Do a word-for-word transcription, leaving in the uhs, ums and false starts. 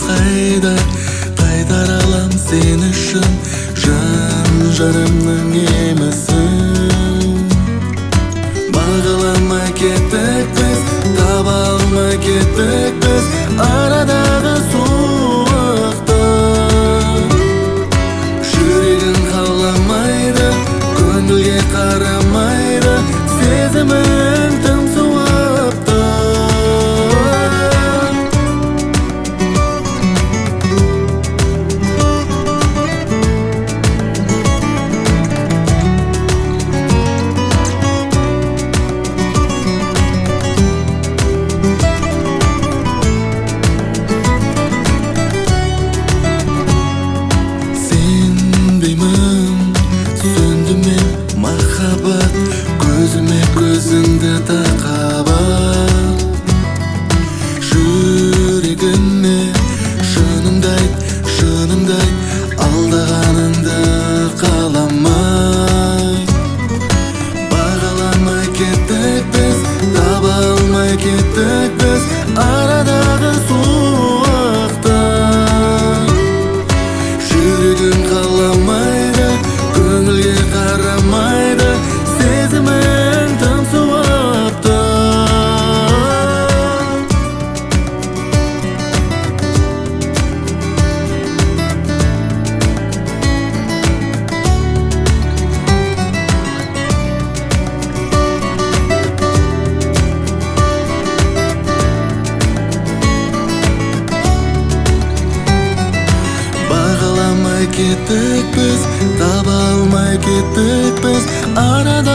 қайда қайтара алам сен үшін жан жарымның емісін. Бағаламай кеттік біз, таба алмай кеттік біз арадағы суықты. Жүрегің қаламайды, көңілге қарамайды, сезімің тым суыпты. Көзіме көзіңді тақап, жүрегіме шынымды айт, шынымды айт, алдағаныңды қаламай. Бағаламай кеттік біз, таба алмай кеттік біз арадағы суықты. Жүрегім қаламайды, көңілге қарамайды, сезімің тым суыпты. Бағаламай кеттік біз, таба алмай кеттік біз арада